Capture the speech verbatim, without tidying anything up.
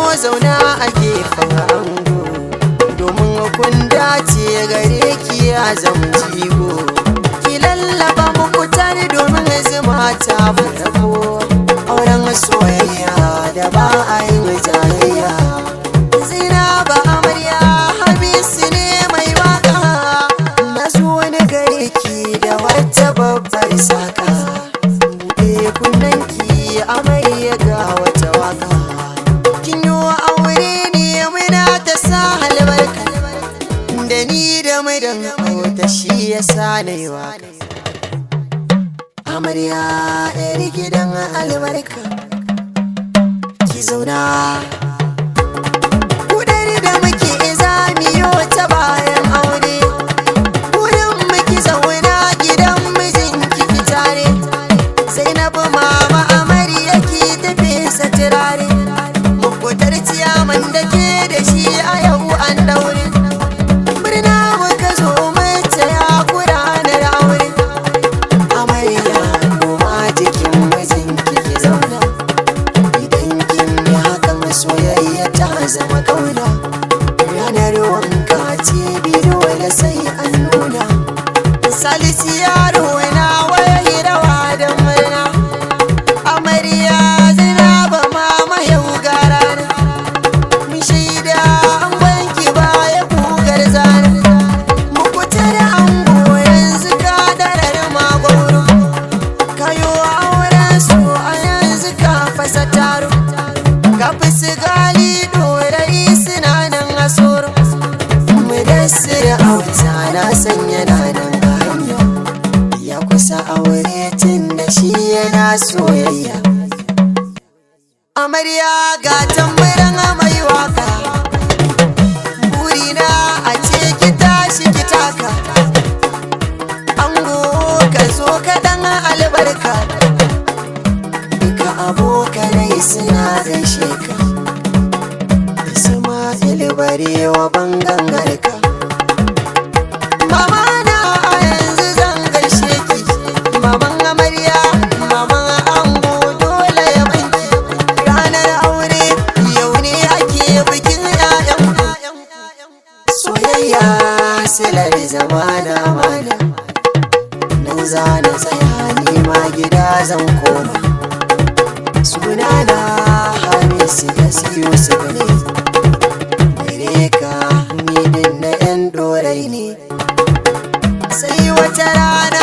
zauna a gefen ango, domin kun dace gare ki ya zama jigo. Ki lallaba muku tare domin zuma ta farko, auren soyayya da ba a yin jayayya. Zainaba amarya Hamisu ne mai waka, na zo ni gare ki da wata babbar saka. Buɗe kunnanki amarya ga wata waka, kin yi aure ne muna ta sa albarka, da ni da mudan ta shi ya sa na yi waka. Amarya yar gidan albarka, ki zauna kudari da muke zamiyo ta bayan aure. Wurin muke zauna gidan mijinki ki tare, Zainabu mama amarya ki tafi sa turare. Mukutar ciyaman da ke da shi a yau an daure, murna muka zo mace ya kuranar aure. Amarya koma jikin mijinki ki zauna, idan kin yi hakan soyayya ta zama kauna. Ranar wanka ce dole sai an nuna, Salisu yaro na waya rawa da murna. Amarya Zainaba mama yau gara na, mun shaida an wanki baya kugar zana. Muku tare ango yanzu ka darar magoro, kayo auren su a yanzu ka fasa taro. Ka fi sigali dorai suna nan a soro, Mudassir auta na sanya na nan hanya, ya kusa aure tun da shi yana soyayya. Amarya ga tambaran mai waka, burina a ce ki tashi ki taka. Ango ka zo ka dan albarka, duka abokanai suna gaishe ka. Isma'il barewa bangan garka, mama na a yanzu zan gaishe ki. Maman amarya maman ango dole ya banki, ranar aure yau ne ake bikin ƴaƴan. Soyayya silar zamana mana, nan za na tsaya ni ma gida zan koma. Sunana Hamisu Yusuf ne, gare ka ni din na ƴan dorai ne. Sai wata rana